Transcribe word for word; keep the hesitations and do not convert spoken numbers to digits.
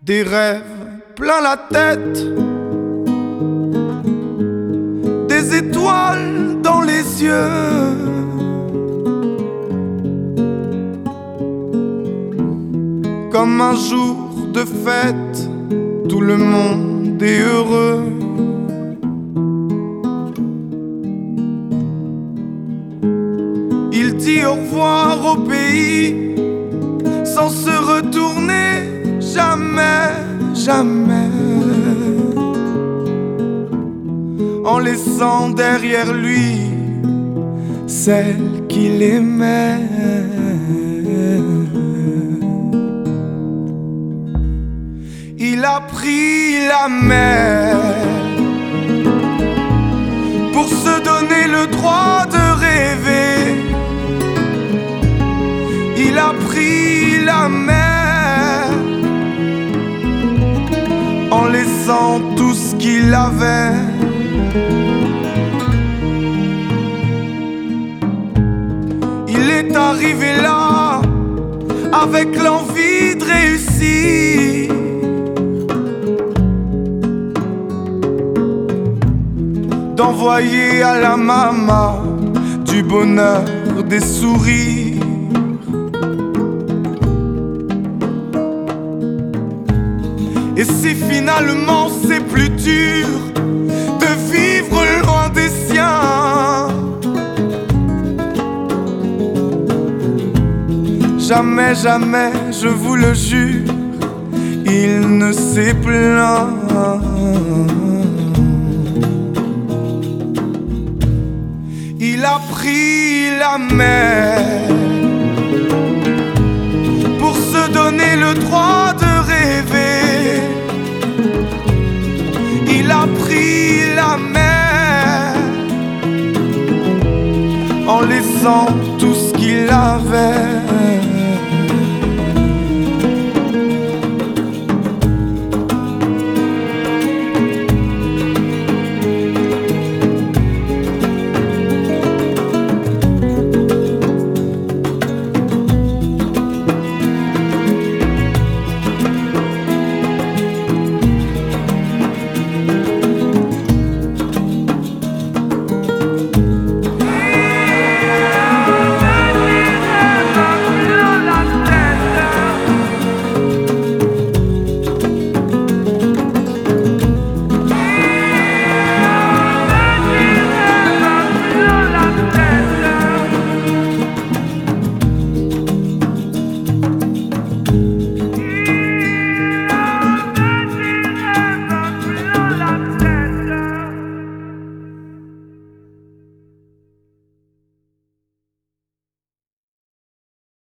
Des rêves plein la tête, des étoiles dans les yeux, comme un jour de fête, tout le monde est heureux. Il dit au revoir au pays sans se retourner, jamais, jamais, en laissant derrière lui celle qu'il aimait. Il a pris la mer pour se donner le droit de rêver. Il a pris la mer en laissant tout ce qu'il avait. Il est arrivé là avec l'envie de réussir, d'envoyer à la maman du bonheur, des sourires. Et si finalement c'est plus dur de vivre loin des siens, jamais, jamais, je vous le jure, il ne s'est plaint. Il a pris la mer pour se donner le droit de rêver. Il a pris la mer en laissant tout ce qu'il avait.